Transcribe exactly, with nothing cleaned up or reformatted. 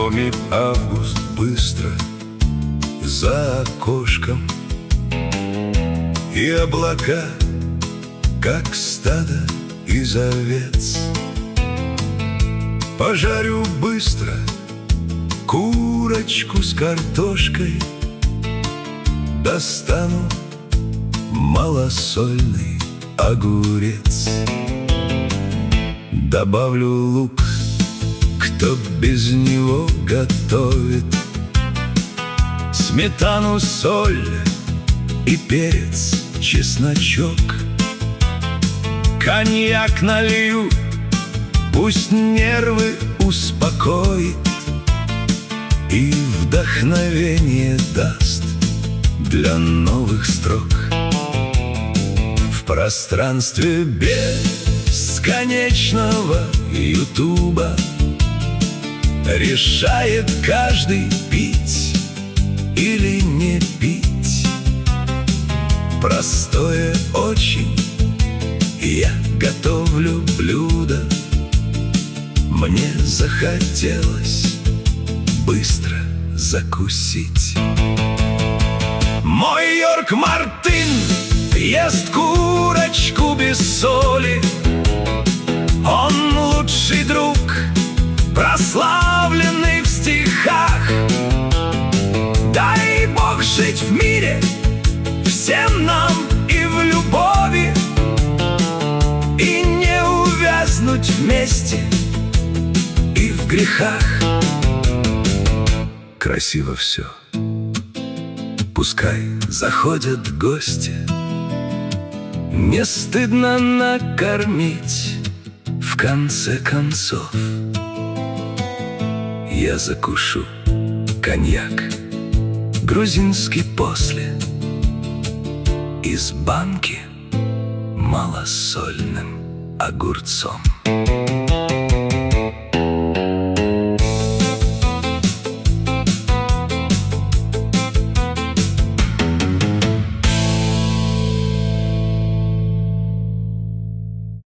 Ломит август быстро за окошком, и облака, как стадо из овец. Пожарю быстро курочку с картошкой, достану малосольный огурец. Добавлю лук, кто без него готовит, сметану, соль и перец, чесночок. Коньяк налью, пусть нервы успокоит и вдохновение даст для новых строк. В пространстве бесконечного ютуба решает каждый пить или не пить. Простое очень я готовлю блюдо, мне захотелось быстро закусить. Мой Йорк Мартин ест курочку без соли. Он лучший друг, прославленный в стихах. Дай Бог жить в мире всем нам и в любови, и не увязнуть вместе и в грехах. Красиво все, пускай заходят гости, не стыдно накормить. В конце концов я закушу коньяк грузинский после из банки малосольным огурцом.